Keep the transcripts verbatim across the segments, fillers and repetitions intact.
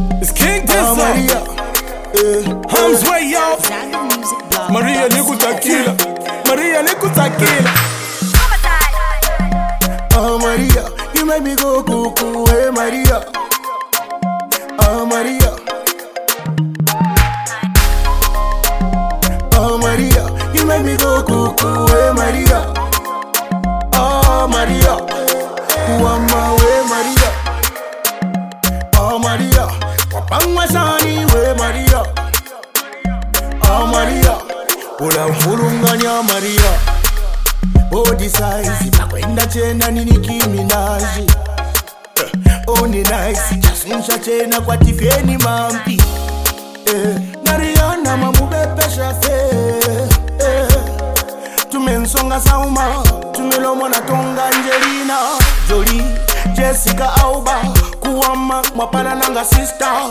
It's King Dizzle. Oh, Maria. Yeah. Arms way off. Maria Nikutakila. Maria Nikutakila. Oh, Maria, you make me go cuckoo, hey Maria. Oh, Maria. Oh, Maria, you make me go cuckoo, hey Maria. Oh, Maria, who am I, way Maria. Oh, Maria, wapangwa shani, way Maria. Oh, Maria, ula mfulunganya Maria. Body size, nakwenda chena nini kiminaji. Oh ni nice, jasuncha chena kwa tifeni mampi. Eh, Nariana mamubepesha fe. Eh, tumensonga sauma, tumelomo na tonga Angelina Jolie, Jessica Alba, kuwama mwapana nanga sister.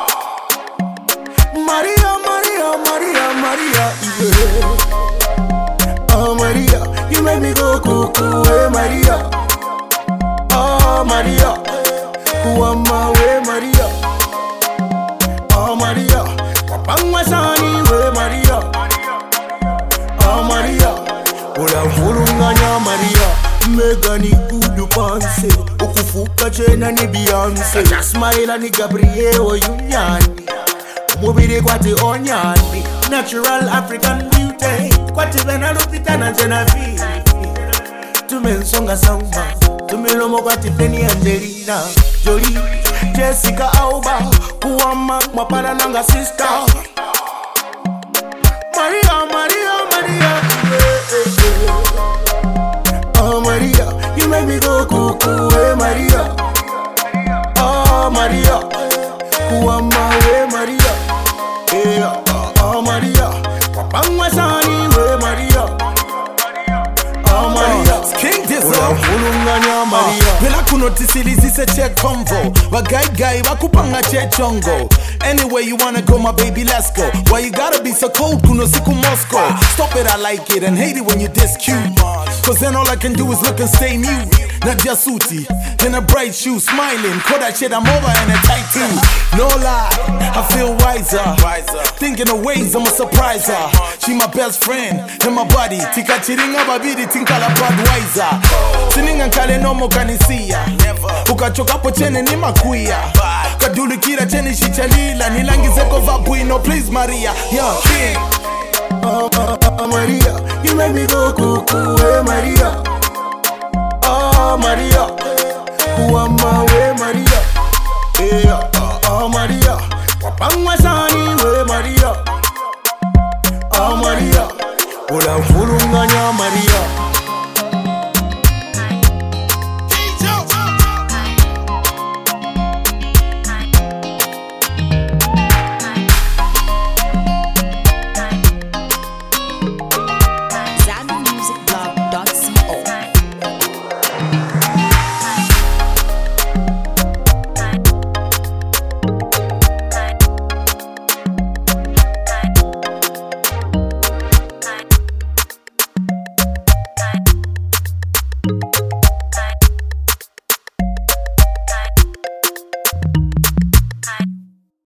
Maria, Maria, Maria, Maria, yeah. Oh Maria, you make me go cuckoo, hey Maria. Oh Maria, who am I, way Maria. Oh Maria, wapangwa shani, way Maria. Oh Maria, ula mfulunganya Maria. Megani kudu panse, ukufuka chena ni Beyonce. Jasmaila ni Gabriel Oyunyani, mubiri kwati onyani. Natural African beauty, kwati vena lupita na Genevieve. Tumensonga samba, tumelomo kwati Feni Angelina Jolie, Jessica Alba, kuwama mwapana nanga sister. Maria, Maria, Maria, oh Maria, you make me go cuckoo, hey Maria. Oh Maria, kuwama we Maria. Yeah, oh Maria, wapangwa shani we Maria. Oh Maria, It's King Dizzle. ulunganya Maria. Bila kunotisilizi se check convo. Wagai gai wakupanga che chongo. Anywhere you wanna go, my baby, let's go. Why you gotta be so cold, kuno siku Moscow? Stop it, I like it, and hate it when you this cute. Cause then all I can do is look and stay mute. Nadia Suti, in a bright shoe, smiling. Call that shit, I'm over and a tight too. No lie, I feel wiser. Thinking of ways I'ma surprise her. She my best friend, in my body. Tika chiringa babidi, tinkala Budweiser. Sininga kale nomo kanisia. Ukachoka po chene ni makuya. Kadulu kira chene shichalila. Nilangize kova buino, please Maria. Yeah, King. Oh, oh, oh, Maria, you make me go cuckoo, hey Maria. Oh Maria, who am I, way Maria.